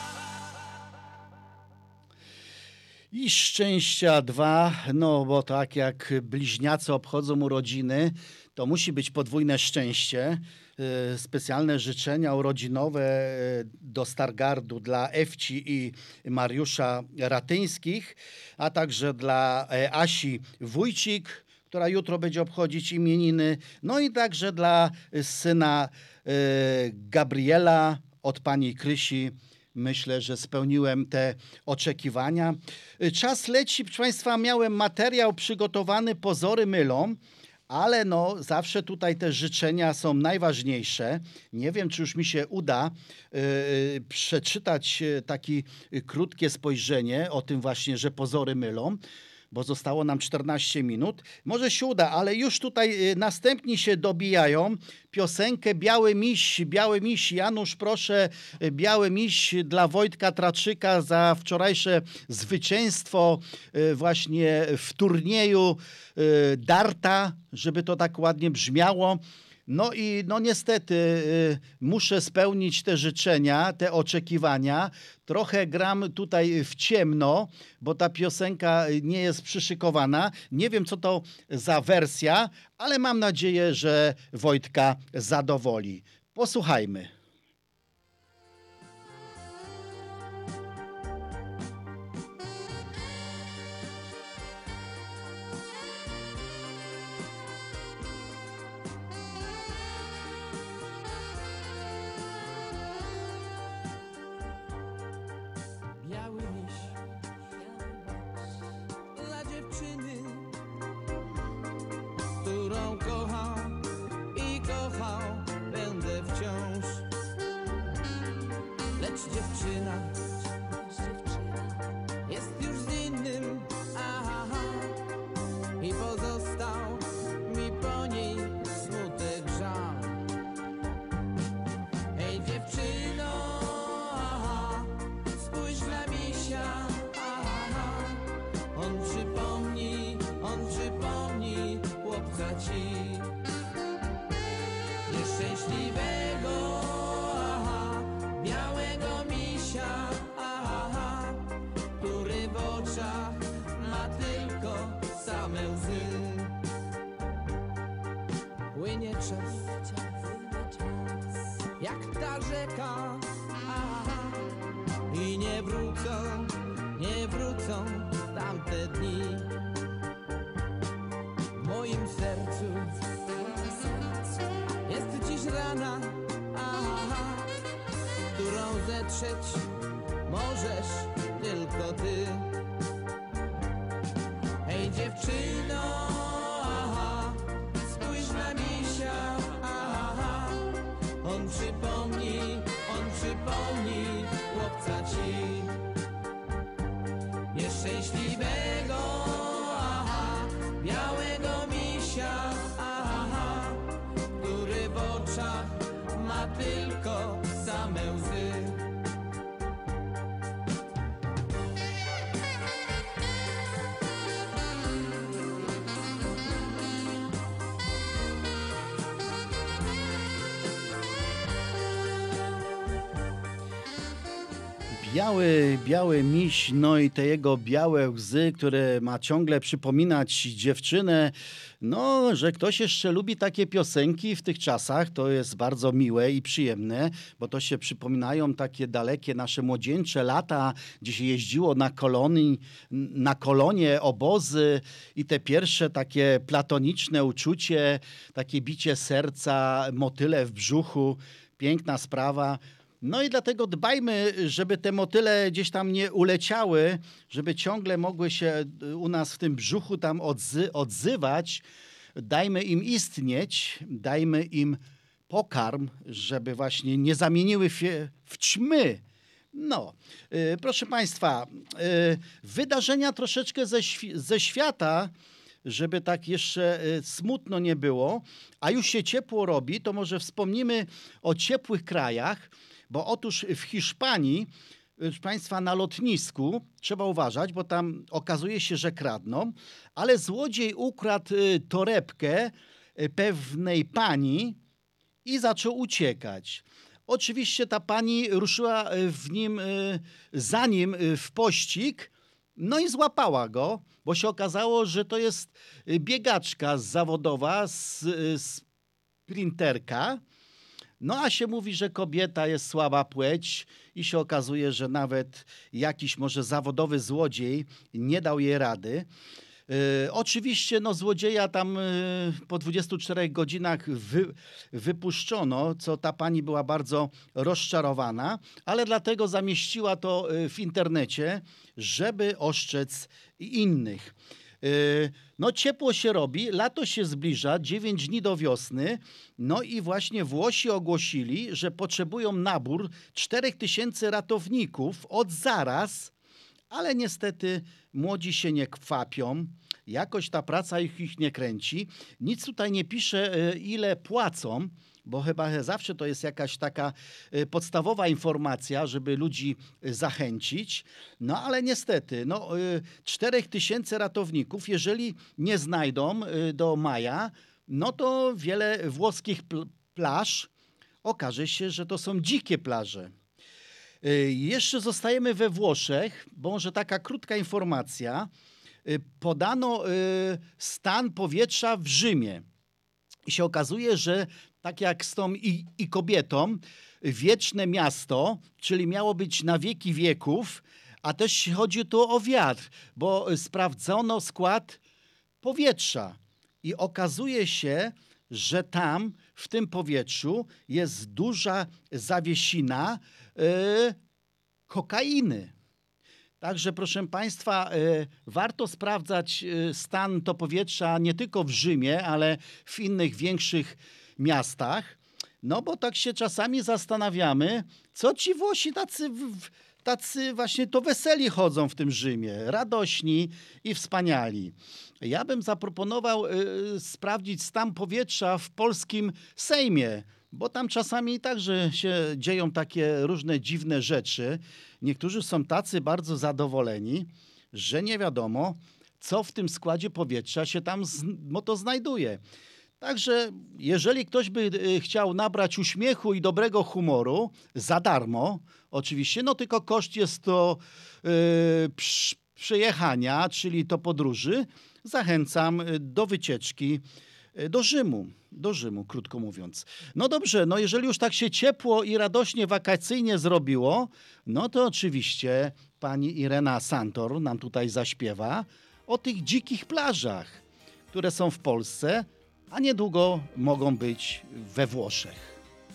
I szczęścia dwa, no bo tak jak bliźniacy obchodzą urodziny, to musi być podwójne szczęście. Specjalne życzenia urodzinowe do Stargardu dla Ewci i Mariusza Ratyńskich, a także dla Asi Wójcik, która jutro będzie obchodzić imieniny, no i także dla syna Gabriela od pani Krysi, myślę, że spełniłem te oczekiwania. Czas leci, proszę Państwa, miałem materiał przygotowany, pozory mylą, ale no zawsze tutaj te życzenia są najważniejsze. Nie wiem, czy już mi się uda yy, przeczytać takie krótkie spojrzenie o tym właśnie, że pozory mylą, bo zostało nam czternaście minut. Może się uda, ale już tutaj następni się dobijają. Piosenkę Biały Miś, Biały Miś. Janusz, proszę, Biały Miś dla Wojtka Traczyka za wczorajsze zwycięstwo właśnie w turnieju darta, żeby to tak ładnie brzmiało. No i no niestety y, muszę spełnić te życzenia, te oczekiwania. Trochę gram tutaj w ciemno, bo ta piosenka nie jest przyszykowana. Nie wiem, co to za wersja, ale mam nadzieję, że Wojtka zadowoli. Posłuchajmy. Biały miś dla dziewczyny, którą kocham i kochał będę wciąż. Lecz dziewczyna jest już z innym, aha, i pozostał mi po niej smutek, żal. Ej dziewczyno, aha, spójrz na misia, aha, on przypomni, on przypomni chłopca ci nieszczęśliwego, aha, białego misia, aha, który w oczach ma tylko same łzy. Płynie czas, jak ta rzeka, aha, i nie wrócą, nie wrócą tamte dni. W moim sercu jest dziś rana, aha, którą zetrzeć możesz tylko ty. Hej dziewczyno, aha, spójrz na misia, aha, on przypomni, on przypomni chłopca ci nieszczęśliwego, aha, białego misia, aha, który w oczach ma tylko same łzy. Biały, biały miś, no i te jego białe łzy, które ma ciągle przypominać dziewczynę. No, że ktoś jeszcze lubi takie piosenki w tych czasach, to jest bardzo miłe i przyjemne, bo to się przypominają takie dalekie nasze młodzieńcze lata, gdzie się jeździło na kolonii, na kolonie, obozy i te pierwsze takie platoniczne uczucie, takie bicie serca, motyle w brzuchu, piękna sprawa. No i dlatego dbajmy, żeby te motyle gdzieś tam nie uleciały, żeby ciągle mogły się u nas w tym brzuchu tam odzy- odzywać. Dajmy im istnieć, dajmy im pokarm, żeby właśnie nie zamieniły się w ćmy. No, yy, proszę Państwa, yy, wydarzenia troszeczkę ze, świ- ze świata, żeby tak jeszcze y, smutno nie było, a już się ciepło robi, to może wspomnimy o ciepłych krajach, bo otóż w Hiszpanii, proszę Państwa, na lotnisku trzeba uważać, bo tam okazuje się, że kradną, ale złodziej ukradł y, torebkę y, pewnej pani i zaczął uciekać. Oczywiście ta pani ruszyła w nim, y, za nim y, w pościg, no i złapała go, bo się okazało, że to jest biegaczka zawodowa, sprinterka. No a się mówi, że kobieta jest słaba płeć i się okazuje, że nawet jakiś może zawodowy złodziej nie dał jej rady. E, oczywiście no, złodzieja tam e, po dwudziestu czterech godzinach wy, wypuszczono, co ta pani była bardzo rozczarowana, ale dlatego zamieściła to e, w internecie, żeby oszczędzać innych. E, no ciepło się robi, lato się zbliża, dziewięć dni do wiosny, no i właśnie Włosi ogłosili, że potrzebują nabór czterech tysięcy ratowników od zaraz, ale niestety młodzi się nie kwapią, jakoś ta praca ich, ich nie kręci. Nic tutaj nie pisze, ile płacą, bo chyba zawsze to jest jakaś taka podstawowa informacja, żeby ludzi zachęcić. No ale niestety, no, czterech tysięcy ratowników, jeżeli nie znajdą do maja, no to wiele włoskich pl- plaż okaże się, że to są dzikie plaże. Jeszcze zostajemy we Włoszech, bo może taka krótka informacja. Podano stan powietrza w Rzymie. I się okazuje, że tak jak z tą i, i kobietą, wieczne miasto, czyli miało być na wieki wieków, a też chodzi tu o wiatr, bo sprawdzono skład powietrza i okazuje się, że tam w tym powietrzu jest duża zawiesina yy, kokainy. Także proszę Państwa, yy, warto sprawdzać yy, stan to powietrza nie tylko w Rzymie, ale w innych większych miastach. No bo tak się czasami zastanawiamy, co ci Włosi tacy, tacy właśnie to weseli chodzą w tym Rzymie, radośni i wspaniali. Ja bym zaproponował y, sprawdzić stan powietrza w polskim Sejmie, bo tam czasami także się dzieją takie różne dziwne rzeczy. Niektórzy są tacy bardzo zadowoleni, że nie wiadomo, co w tym składzie powietrza się tam z, no to znajduje. Także jeżeli ktoś by y, chciał nabrać uśmiechu i dobrego humoru, za darmo oczywiście, no tylko koszt jest to y, przy, przyjechania, czyli to podróży, zachęcam do wycieczki do Rzymu, do Rzymu, krótko mówiąc. No dobrze, no jeżeli już tak się ciepło i radośnie wakacyjnie zrobiło, no to oczywiście pani Irena Santor nam tutaj zaśpiewa o tych dzikich plażach, które są w Polsce, a niedługo mogą być we Włoszech.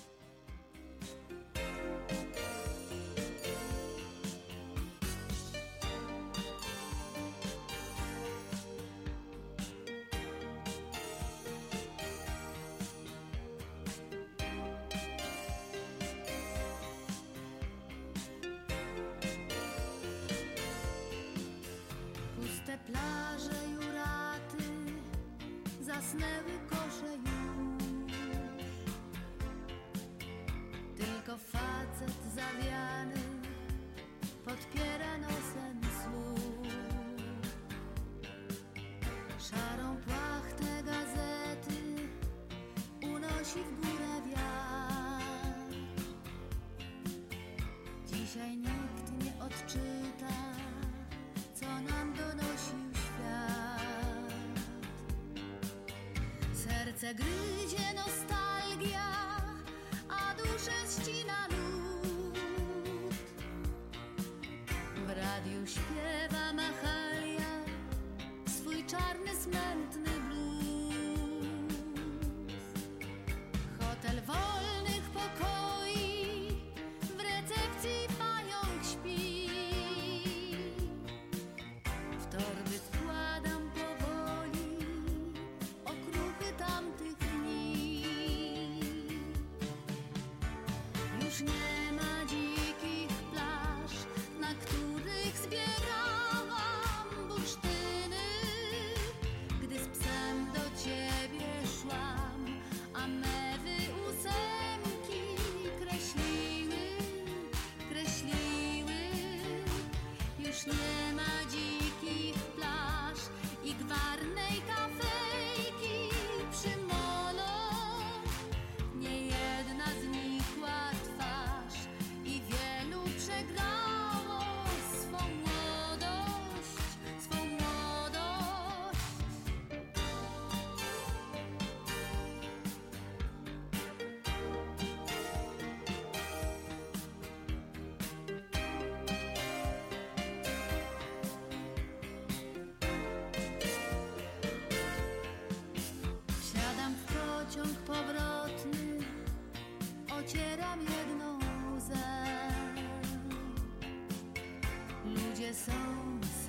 Puste plaże i uraty, zasnęły kosze już. Tylko facet zawiany podpiera nosem słuch. Szarą płachtę gazety unosi w górę wiatr. Dzisiaj nikt nie odczyta, co nam donosił świat. Serce gryzie nostalgia, a duszę ścina lód. W radiu śpiewa Mahalia swój czarny, smętny blues. Hotel wolnych pokoi, w recepcji pająk śpi. W torby wkładam powoli okruchy tamtych dni. Już nie ma dzikich plaż, na których zbierałam bursztyny. Gdy z psem do ciebie szłam, a mewy ósemki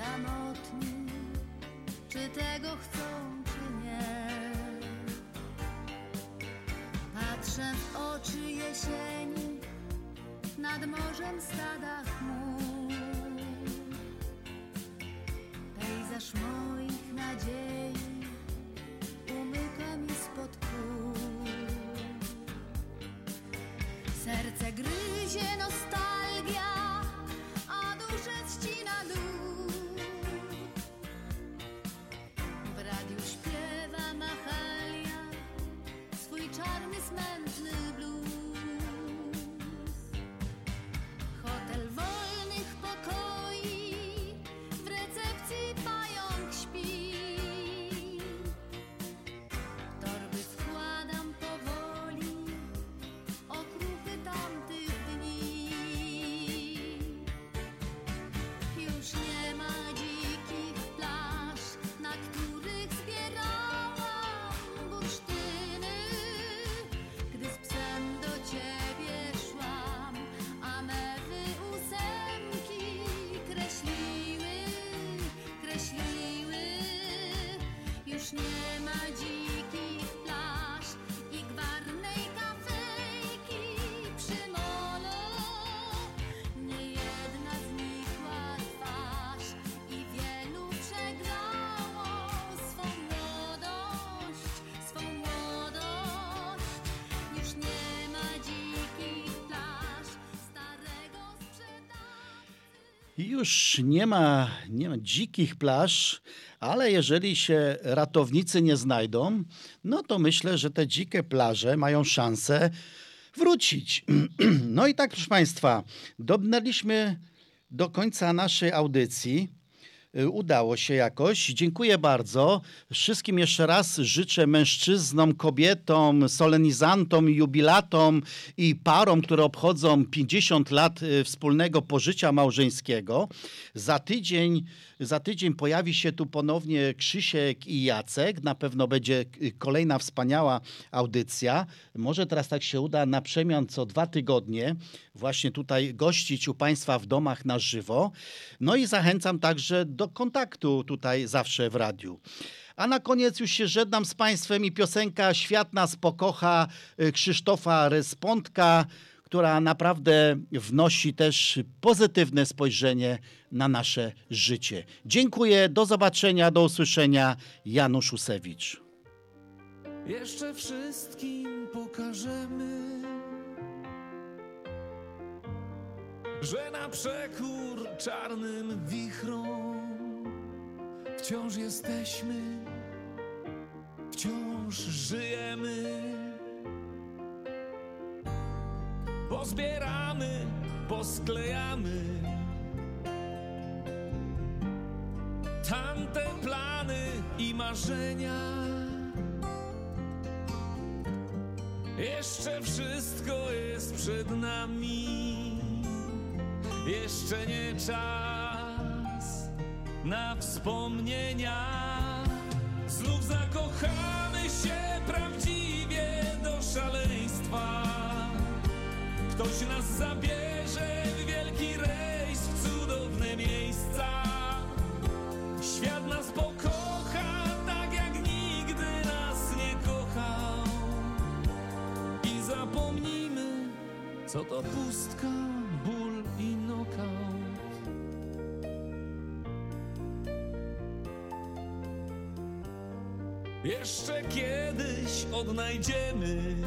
samotni, czy tego chcą, czy nie. Patrzę w oczy jesieni, nad morzem stada chmur. Pejzaż moich nadziei umyka mi spod kół. Serce gryzie nostalgia, a duszę ścina dół. W radiu śpiewa Mahalia swój czarny, smętny blues. Hotel wolnych pokoi, w recepcji pająk śpi. Torby wkładam powoli, okruchy tamtych dni. Już nie ma dzikich plaż, na których zbierałam bursztyny. Gdy z psem do ciebie szłam, a mewy ósemki kreśliły, kreśliły. Już nie ma dzikich plaż i gwarnej kafejki przy molo. Nie jedna znikła twarz i wielu przegrało swą młodość, swą młodość. Już nie ma dzikich plaż, starego sprzedawcy. Już nie ma, nie ma dzikich plaż, ale jeżeli się ratownicy nie znajdą, no to myślę, że te dzikie plaże mają szansę wrócić. No i tak, proszę Państwa, dobrnęliśmy do końca naszej audycji. Y, Udało się jakoś. Dziękuję bardzo. Wszystkim jeszcze raz życzę mężczyznom, kobietom, solenizantom, jubilatom i parom, które obchodzą pięćdziesiąt lat y, wspólnego pożycia małżeńskiego. Za tydzień, za tydzień pojawi się tu ponownie Krzysiek i Jacek. Na pewno będzie y, kolejna wspaniała audycja. Może teraz tak się uda na przemian co dwa tygodnie właśnie tutaj gościć u Państwa w domach na żywo. No i zachęcam także do kontaktu tutaj zawsze w radiu. A na koniec już się żegnam z Państwem i piosenka Świat nas pokocha y, Krzysztofa Respondka, która naprawdę wnosi też pozytywne spojrzenie na nasze życie. Dziękuję, do zobaczenia, do usłyszenia. Janusz Usewicz. Jeszcze wszystkim pokażemy, że na przekór czarnym wichrom wciąż jesteśmy, wciąż żyjemy. Pozbieramy, posklejamy tamte plany i marzenia. Jeszcze wszystko jest przed nami. Jeszcze nie czas na wspomnienia. Znów zakochamy się prawdziwie do szaleństwa. Ktoś nas zabierze w wielki rejs, w cudowne miejsca. Świat nas pokocha tak, jak nigdy nas nie kochał. I zapomnijmy, co to pustka, ból i nokaut. Jeszcze kiedyś odnajdziemy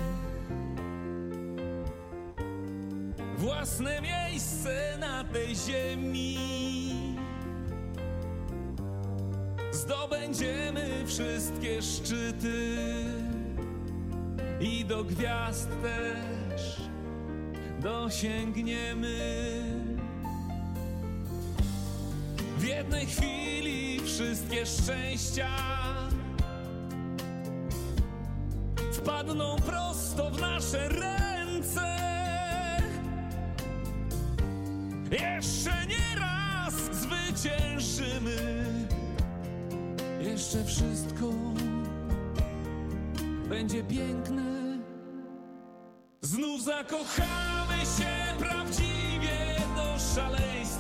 własne miejsce na tej ziemi. Zdobędziemy wszystkie szczyty i do gwiazd też dosięgniemy. W jednej chwili wszystkie szczęścia wpadną prosto w nasze ręce. Jeszcze nie raz zwyciężymy. Jeszcze wszystko będzie piękne. Znów zakochamy się prawdziwie do szaleństwa.